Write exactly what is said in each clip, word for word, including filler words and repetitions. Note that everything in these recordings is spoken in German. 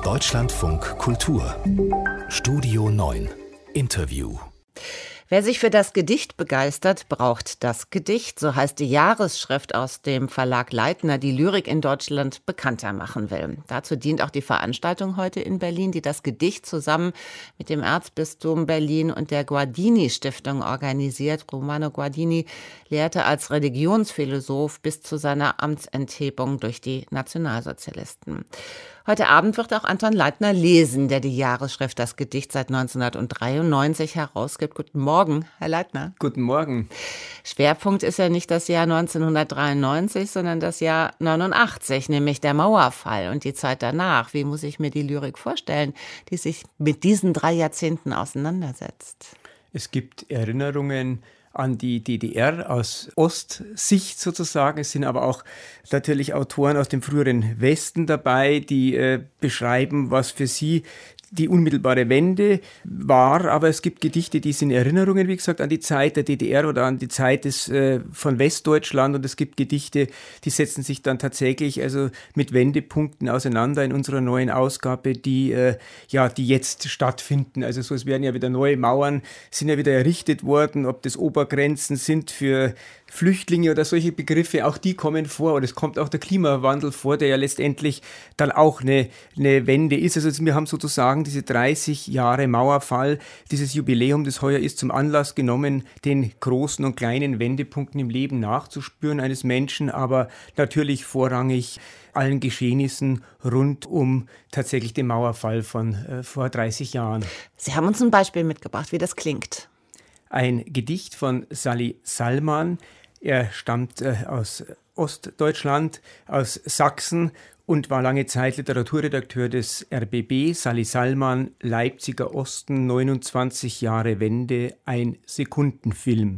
Deutschlandfunk Kultur Studio neun Interview. Wer sich für das Gedicht begeistert, braucht das Gedicht. So heißt die Jahresschrift aus dem Verlag Leitner, die Lyrik in Deutschland bekannter machen will. Dazu dient auch die Veranstaltung heute in Berlin, die das Gedicht zusammen mit dem Erzbistum Berlin und der Guardini-Stiftung organisiert. Romano Guardini lehrte als Religionsphilosoph bis zu seiner Amtsenthebung durch die Nationalsozialisten. Heute Abend wird auch Anton Leitner lesen, der die Jahresschrift, das Gedicht, seit neunzehnhundertdreiundneunzig herausgibt. Guten Morgen, Herr Leitner. Guten Morgen. Schwerpunkt ist ja nicht das Jahr neunzehnhundertdreiundneunzig, sondern das Jahr neunundachtzig, nämlich der Mauerfall und die Zeit danach. Wie muss ich mir die Lyrik vorstellen, die sich mit diesen drei Jahrzehnten auseinandersetzt? Es gibt Erinnerungen an die D D R aus Ostsicht sozusagen. Es sind aber auch natürlich Autoren aus dem früheren Westen dabei, die äh, beschreiben, was für sie die unmittelbare Wende war, aber es gibt Gedichte, die sind Erinnerungen, wie gesagt, an die Zeit der D D R oder an die Zeit des, äh, von Westdeutschland, und es gibt Gedichte, die setzen sich dann tatsächlich also mit Wendepunkten auseinander in unserer neuen Ausgabe, die äh, ja, die jetzt stattfinden. Also so, es werden ja wieder neue Mauern, sind ja wieder errichtet worden, ob das Obergrenzen sind für Flüchtlinge oder solche Begriffe, auch die kommen vor, oder es kommt auch der Klimawandel vor, der ja letztendlich dann auch eine, eine Wende ist. Also wir haben sozusagen diese dreißig Jahre Mauerfall, dieses Jubiläum, das heuer ist, zum Anlass genommen, den großen und kleinen Wendepunkten im Leben nachzuspüren eines Menschen, aber natürlich vorrangig allen Geschehnissen rund um tatsächlich den Mauerfall von äh, vor dreißig Jahren. Sie haben uns ein Beispiel mitgebracht, wie das klingt. Ein Gedicht von Sally Salman. Er stammt äh, aus Ostdeutschland, aus Sachsen und war lange Zeit Literaturredakteur des R B B. Sally Salman, Leipziger Osten, neunundzwanzig Jahre Wende, ein Sekundenfilm.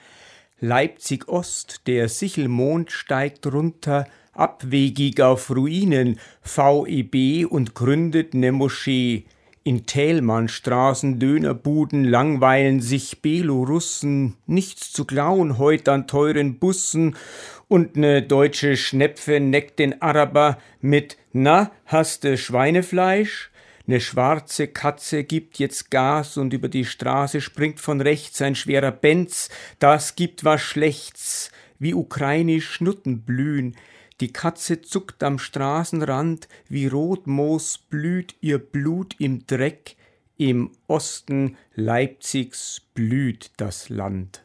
Leipzig Ost, der Sichelmond steigt runter, abwegig auf Ruinen, V E B und gründet ne Moschee. In Thälmannstraßen, Dönerbuden langweilen sich Belorussen, nichts zu klauen heut an teuren Bussen, und ne deutsche Schnepfe neckt den Araber mit »Na, haste Schweinefleisch?« Ne schwarze Katze gibt jetzt Gas und über die Straße springt von rechts ein schwerer Benz, das gibt was Schlechts, wie ukrainisch Schnutten blühen. Die Katze zuckt am Straßenrand, wie Rotmoos blüht ihr Blut im Dreck. Im Osten Leipzigs blüht das Land.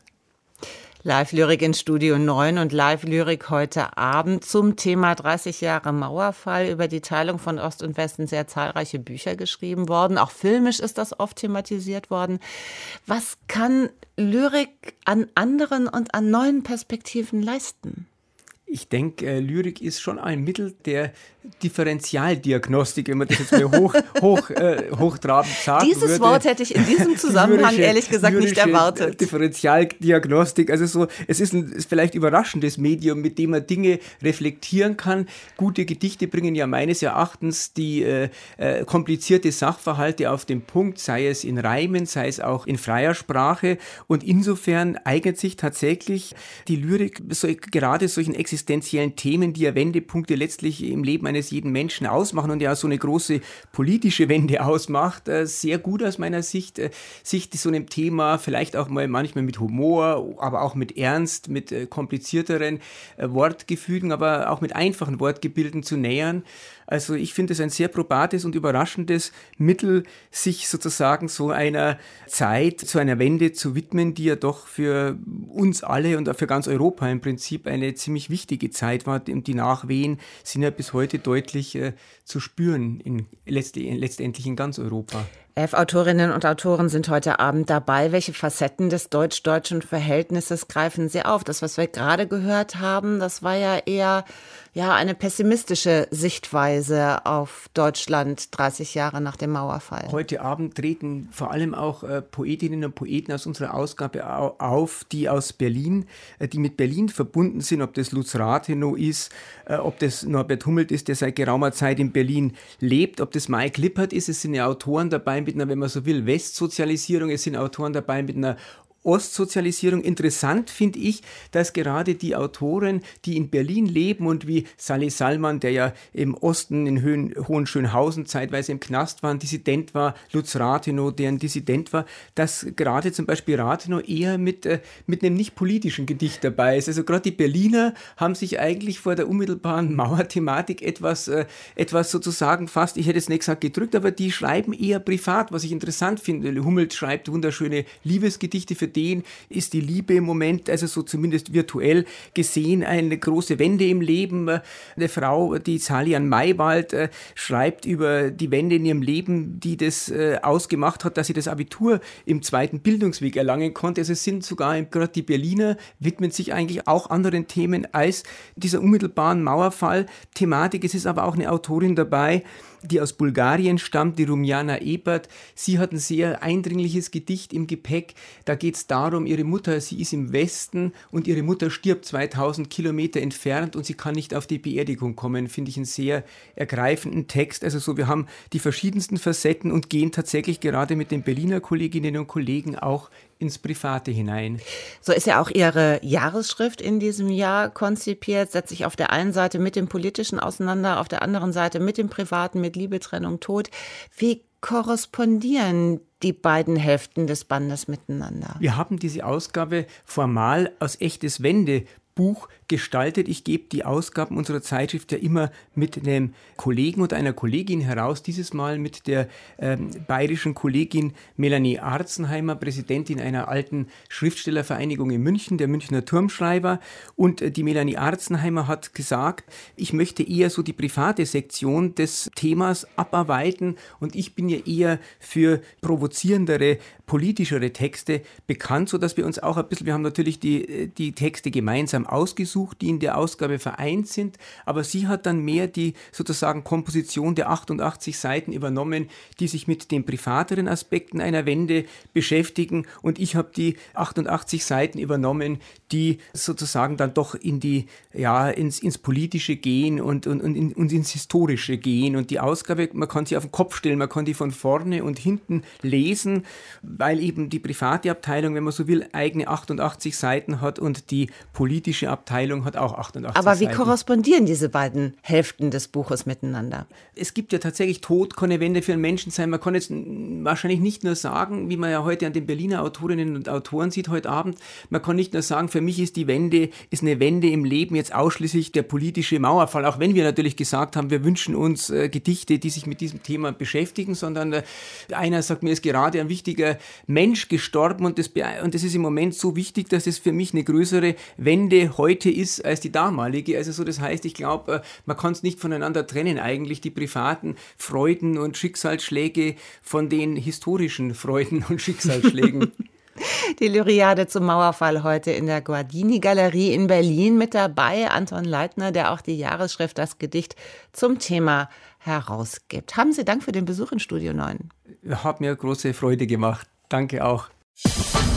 Live-Lyrik in Studio neun und Live-Lyrik heute Abend zum Thema dreißig Jahre Mauerfall. Über die Teilung von Ost und West sind sehr zahlreiche Bücher geschrieben worden. Auch filmisch ist das oft thematisiert worden. Was kann Lyrik an anderen und an neuen Perspektiven leisten? Ich denke, äh, Lyrik ist schon ein Mittel der Differentialdiagnostik, wenn man das jetzt mal hoch, hoch, äh, hochtrabend sagen Dieses würde. Wort hätte ich in diesem Zusammenhang lyrische, ehrlich gesagt nicht erwartet. Differentialdiagnostik, also so, es ist ein ist vielleicht überraschendes Medium, mit dem man Dinge reflektieren kann. Gute Gedichte bringen ja meines Erachtens die äh, äh, komplizierte Sachverhalte auf den Punkt, sei es in Reimen, sei es auch in freier Sprache, und insofern eignet sich tatsächlich die Lyrik so, gerade solchen existenziellen Themen, die ja Wendepunkte letztlich im Leben eines jeden Menschen ausmachen und ja so eine große politische Wende ausmacht, äh, sehr gut aus meiner Sicht, äh, sich so einem Thema vielleicht auch mal manchmal mit Humor, aber auch mit Ernst, mit äh, komplizierteren äh, Wortgefügen, aber auch mit einfachen Wortgebilden zu nähern. Also ich finde es ein sehr probates und überraschendes Mittel, sich sozusagen so einer Zeit, zu einer Wende zu widmen, die ja doch für uns alle und für ganz Europa im Prinzip eine ziemlich wichtige Zeit war. Und die Nachwehen sind ja bis heute deutlich äh, zu spüren, in, letztendlich in ganz Europa. Elf Autorinnen und Autoren sind heute Abend dabei. Welche Facetten des deutsch-deutschen Verhältnisses greifen Sie auf? Das, was wir gerade gehört haben, das war ja eher ja, eine pessimistische Sichtweise auf Deutschland dreißig Jahre nach dem Mauerfall. Heute Abend treten vor allem auch äh, Poetinnen und Poeten aus unserer Ausgabe au- auf, die aus Berlin, äh, die mit Berlin verbunden sind, ob das Lutz Rathenow ist, äh, ob das Norbert Hummelt ist, der seit geraumer Zeit in Berlin lebt, ob das Mike Lippert ist. Es sind ja Autoren dabei mit einer, wenn man so will, Westsozialisierung. Es sind Autoren dabei mit einer Ostsozialisierung. Interessant finde ich, dass gerade die Autoren, die in Berlin leben und wie Sally Salman, der ja im Osten in Höhen, Hohenschönhausen zeitweise im Knast war, ein Dissident war, Lutz Rathenow, der ein Dissident war, dass gerade zum Beispiel Rathenow eher mit, äh, mit einem nicht politischen Gedicht dabei ist. Also gerade die Berliner haben sich eigentlich vor der unmittelbaren Mauerthematik etwas, äh, etwas sozusagen fast, ich hätte es nicht gesagt gedrückt, aber die schreiben eher privat, was ich interessant finde. Hummel schreibt wunderschöne Liebesgedichte, für den ist die Liebe im Moment, also so zumindest virtuell gesehen, eine große Wende im Leben. Eine Frau, die Salian Maywald, äh, schreibt über die Wende in ihrem Leben, die das äh, ausgemacht hat, dass sie das Abitur im zweiten Bildungsweg erlangen konnte. Also es sind sogar gerade die Berliner widmen sich eigentlich auch anderen Themen als dieser unmittelbaren Mauerfall-Thematik. Es ist aber auch eine Autorin dabei, die aus Bulgarien stammt, die Rumjana Ebert. Sie hat ein sehr eindringliches Gedicht im Gepäck. Da geht es darum, ihre Mutter, sie ist im Westen und ihre Mutter stirbt zweitausend Kilometer entfernt und sie kann nicht auf die Beerdigung kommen. Finde ich einen sehr ergreifenden Text. Also so, wir haben die verschiedensten Facetten und gehen tatsächlich gerade mit den Berliner Kolleginnen und Kollegen auch ins Private hinein. So ist ja auch Ihre Jahresschrift in diesem Jahr konzipiert, setzt sich auf der einen Seite mit dem Politischen auseinander, auf der anderen Seite mit dem Privaten, mit Liebe, Trennung, Tod. Wie korrespondieren die beiden Hälften des Bandes miteinander? Wir haben diese Ausgabe formal als echtes Wendebuch gestaltet. Ich gebe die Ausgaben unserer Zeitschrift ja immer mit einem Kollegen oder einer Kollegin heraus. Dieses Mal mit der ähm, bayerischen Kollegin Melanie Arzenheimer, Präsidentin einer alten Schriftstellervereinigung in München, der Münchner Turmschreiber. Und äh, die Melanie Arzenheimer hat gesagt, ich möchte eher so die private Sektion des Themas abarbeiten und ich bin ja eher für provozierendere, politischere Texte bekannt, sodass wir uns auch ein bisschen, wir haben natürlich die, die Texte gemeinsam ausgesucht, die in der Ausgabe vereint sind, aber sie hat dann mehr die sozusagen Komposition der achtundachtzig Seiten übernommen, die sich mit den privateren Aspekten einer Wende beschäftigen und ich habe die achtundachtzig Seiten übernommen, die sozusagen dann doch in die, ja, ins, ins Politische gehen und, und, und, in, und ins Historische gehen und die Ausgabe, man kann sie auf den Kopf stellen, man kann die von vorne und hinten lesen, weil eben die private Abteilung, wenn man so will, eigene achtundachtzig Seiten hat und die politische Abteilung hat auch achtundachtzig Aber wie Seiten. korrespondieren diese beiden Hälften des Buches miteinander? Es gibt ja tatsächlich Tod, kann eine Wende für einen Menschen sein. Man kann jetzt wahrscheinlich nicht nur sagen, wie man ja heute an den Berliner Autorinnen und Autoren sieht heute Abend, man kann nicht nur sagen, für mich ist die Wende, ist eine Wende im Leben jetzt ausschließlich der politische Mauerfall, auch wenn wir natürlich gesagt haben, wir wünschen uns äh, Gedichte, die sich mit diesem Thema beschäftigen, sondern äh, einer sagt, mir ist gerade ein wichtiger Mensch gestorben und das, und das ist im Moment so wichtig, dass es für mich eine größere Wende heute ist als die damalige. Also so, das heißt, ich glaube, man kann es nicht voneinander trennen eigentlich, die privaten Freuden und Schicksalsschläge von den historischen Freuden und Schicksalsschlägen. Die Lyriade zum Mauerfall heute in der Guardini-Galerie in Berlin. Mit dabei Anton Leitner, der auch die Jahresschrift, das Gedicht zum Thema herausgibt. Haben Sie Dank für den Besuch in Studio neun. Hat mir große Freude gemacht. Danke auch.